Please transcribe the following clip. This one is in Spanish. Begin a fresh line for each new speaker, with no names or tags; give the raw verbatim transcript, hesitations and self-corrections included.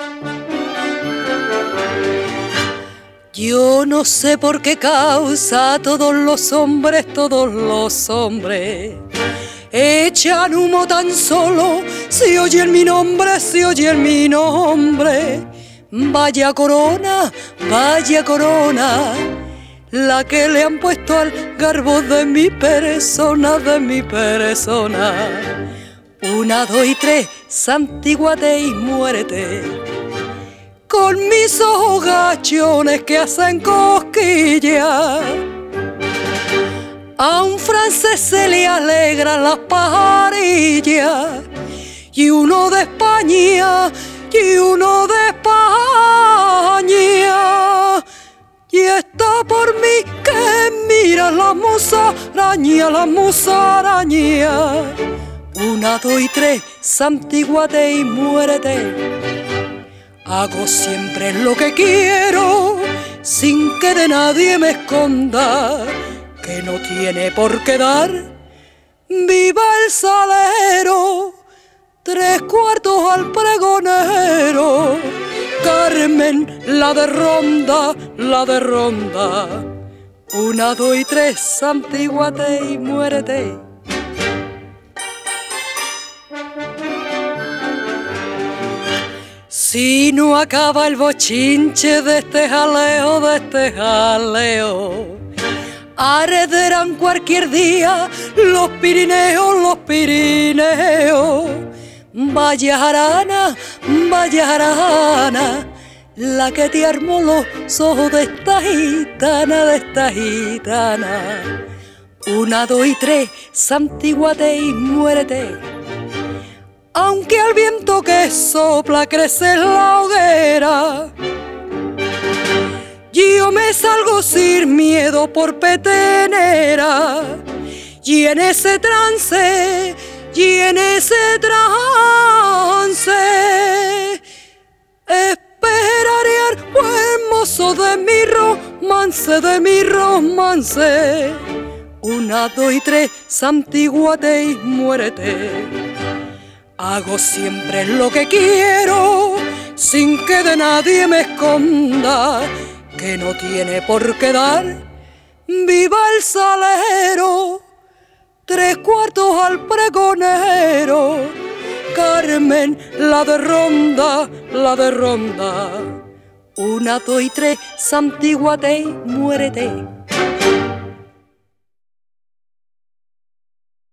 Yo no sé por qué causa todos los hombres, todos los hombres echan humo tan solo si oyen mi nombre, si oyen mi nombre. Vaya corona, vaya corona, la que le han puesto al garbo de mi persona, de mi persona. Una, dos y tres, santíguate y muérete, con mis ojos gachones que hacen cosquillas. A un francés se le alegran las pajarillas, y uno de España, y uno de España. Y está por mí que mira la musaraña, la musaraña. Una, dos y tres, santíguate y muérete. Hago siempre lo que quiero, sin que de nadie me esconda, que no tiene por qué dar. ¡Viva el salero! Tres cuartos al pregonero. Carmen, la de Ronda, la de Ronda. Una, dos y tres, santíguate y muérete. Si no acaba el bochinche de este jaleo, de este jaleo, arderán cualquier día los Pirineos, los Pirineos. Vaya jarana, vaya jarana, la que te armó los ojos de esta gitana, de esta gitana. Una, dos y tres, santíguate y muérete. Aunque al viento que sopla crece la hoguera, yo me salgo sin miedo por petenera. Y en ese trance, y en ese trance, esperaré al buen mozo de mi romance, de mi romance. Una, dos y tres, santíguate y muérete. Hago siempre lo que quiero, sin que de nadie me esconda, que no tiene por qué dar. ¡Viva el salero! Tres cuartos al pregonero. Carmen, la de Ronda, la de Ronda. Una, dos y tres, santíguate y muérete.